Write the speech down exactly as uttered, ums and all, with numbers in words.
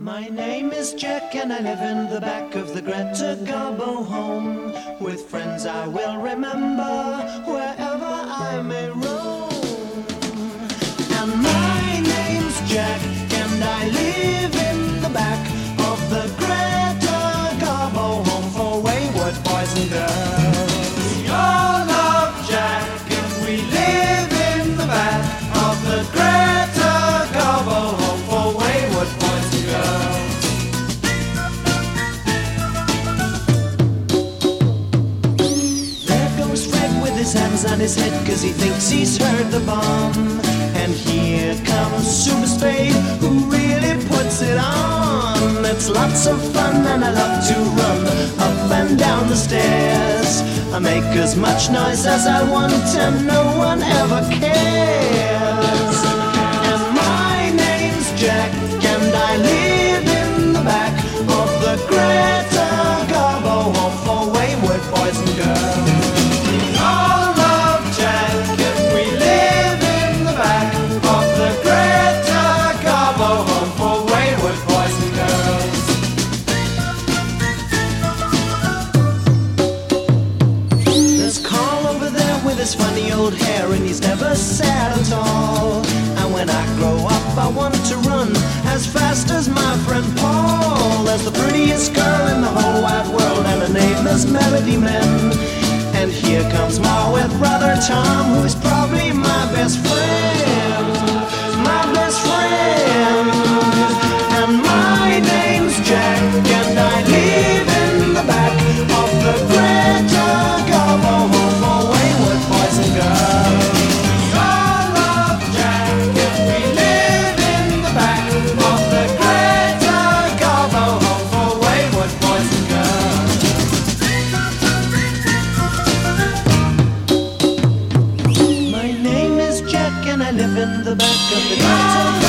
My name is Jack and I live in the back of the Greta Garbo home. With friends I will remember wherever I may roam. And my name's Jack and I live in the back of the Greta Garbo home for wayward boys and girls. We all love Jack and we live in the back of the Greta Garbo home for wayward boys and girls. There goes Fred with his hands on his head cause he thinks he's heard the bomb. And here comes Super Spade who really puts it on. It's lots of fun and I love to run up and down the stairs. I make as much noise as I want and no one ever cares. And my name's Jack and I live in the back of the Greta Garbo home for wayward boys and girls. We all love Jack and we live in the back of the Greta Garbo home for wayward boys and girls. There's Carl over there with his funny old hair and he's never sad at all. And when I grow up I want to run as fast as my friend Paul. There's the prettiest girl in the whole wide world and her name is Melody Men. And here comes Ma with brother Tom who is probably my best friend. My best friend. And my name's Jack and I live in the back of the Greta Garbo home for wayward boys and girls. We all love Jack and we live in the back of the Greta Garbo home for wayward boys and girls. My name is Jack and I live in the back of the Greta